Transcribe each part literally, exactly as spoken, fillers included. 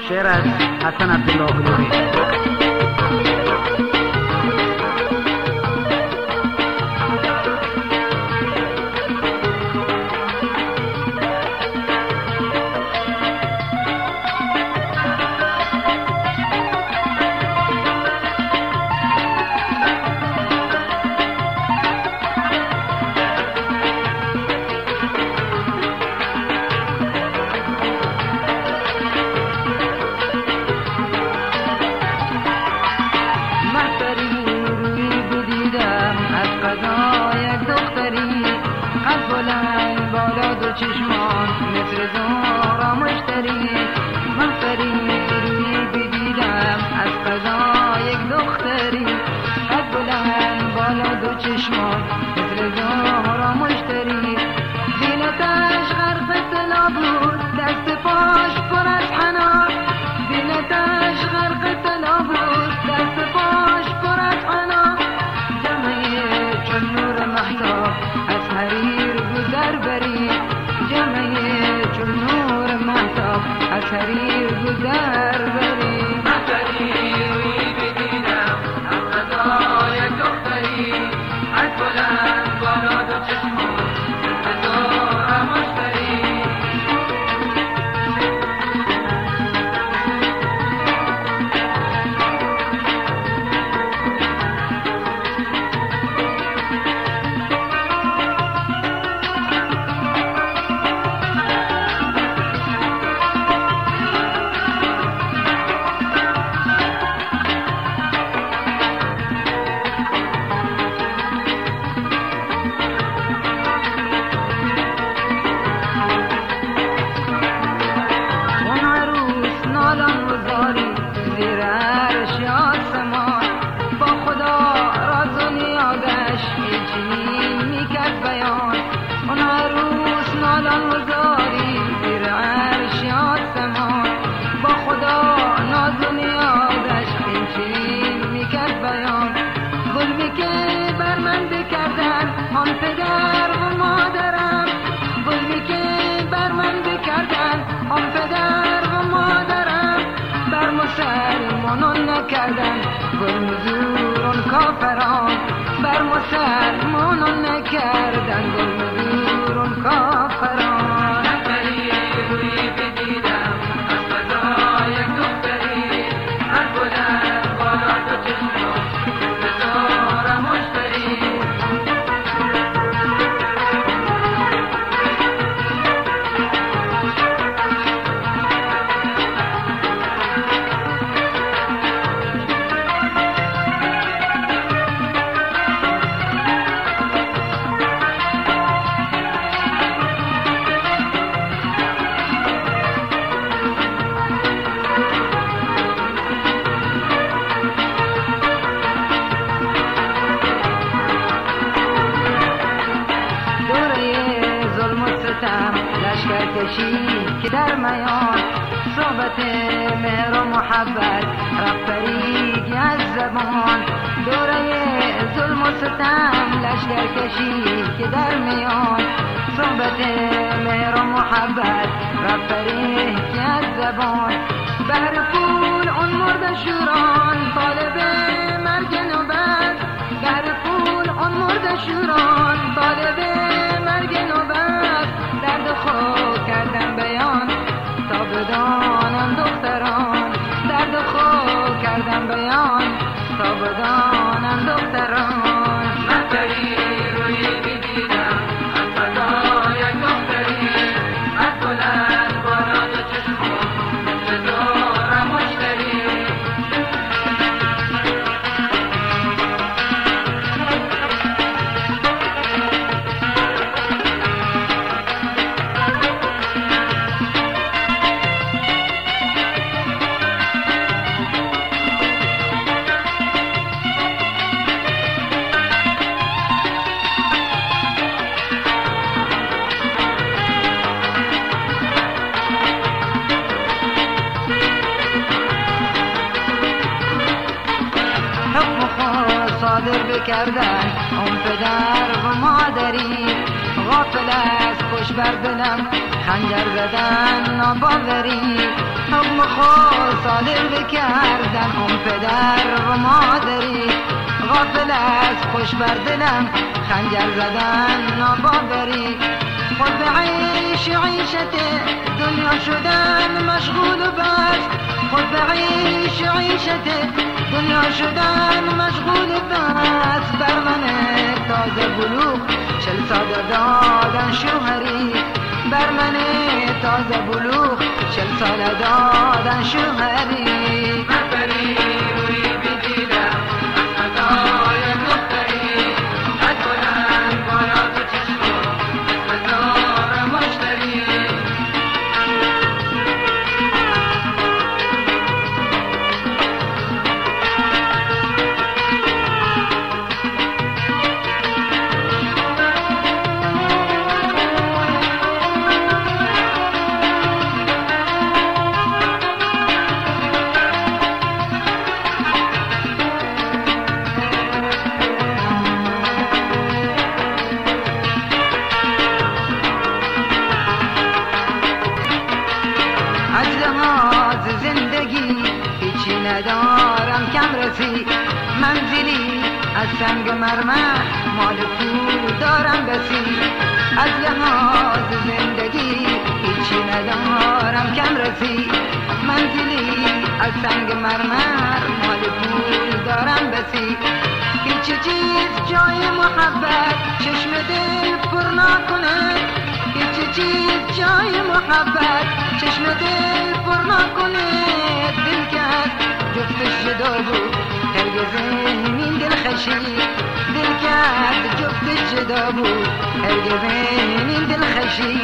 شعر از حسن عبدالله هلوری. چشمان مثل زهرا مشتری مفتری روی بدیدم از قضا یک دختری قد بلند بالا دو چشمان مثل زهرا مشتری زینتش غرق طلا بود دست پاش پر از حنا زینتش غرق طلا بود دست پاش پر از حنا جمعه چون نور مهتاب از حریر بود در بری جمعه چون نور مهتاب از حریر بود در بری مهتری روی بدیدم از قضا یک دختری از بلند بالا دو چشمان مثل زهرا مشتری نکردن گلمزورون کافران بر مسلمانان نکردن گلمزورون کافران مهتری روی بدیدم از قضا یک دختری از بلند بالا دو چشمان مثل زهرا مشتری لشکر کشی که در میان صحبت مهر و محبت رفت فریقی از زبان دوره ظلم و ستم لشکر کشی که در میان صحبت مهر و محبت رفت فریقی از زبان بهر پول اون مرد شوران طالب مرگ نوبت بهر پول اون مرد شوران طالب مرگ نوبت درد خود کردم بیان تا بدانم دختران درد خود کردم بیان تا بدانم دختران مهتری روی بدیدم از قضا یک دختری از بلند بالا دو چشمان مثل زهرا مشتری صادر بکردن اون پدر و مادری غافل از خوش بر دلم خنجر زدن ناباوری حکم خود صادر بکردن اون پدر و مادری، غافل از خوش بر دلم خنجر زدن ناباوری. خود به عیش عیشت دنیا شدن مشغول و بس، خود به عیش عیشت دنیا شدن مشغول و بس. بر من تازه بلوغ چل ساله دادن شوهری، بر من تازه بلوغ چل ساله دادن شوهری. مفری روی بدیدم از خطای دختری، از بلند بالا تو چشم از مزار مشتری. زندگی هیچی ندارم کم رسی، منزلی از سنگ مرمر مال پول دارم بسی. از لحاظ زندگی هیچی ندارم کم رسی، منزلی از سنگ مرمر مال پول دارم بسی. هیچ چیز جای محبت چشم دل پر نکنه، هیچ چیز جای محبت چشم دل پر نکنه. دل کرد جفتش جدا بود هرگز این دل خشی، دل کرد جفتش جدا بود هرگز این دل خشی.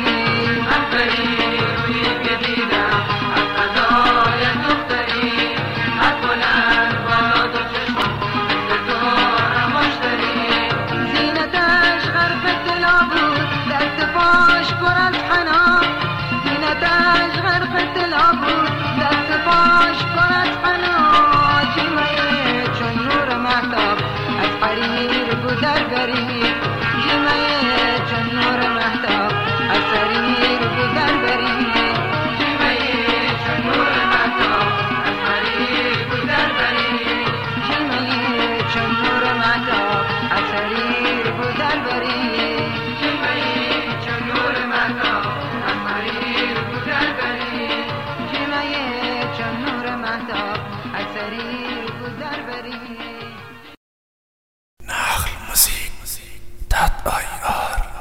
مفری روی بدیدم از خطای دختری، از بلند بالا تو چشم از مزار مشتری. زینتش غرق طلا بود دست پاش پر از حنا، زینتش غرق طلا بود دست پاش پر از حنا. جیمه چون نور مهتاب از حریر بود در بری، جیمه چون نور مهتاب از حریر بود در بری. جیمه چون نور مهتاب از حریر بود در بری، جیمه چون نور مهتاب از حریر بود در بری. جیمه چون نور مهتاب از حریر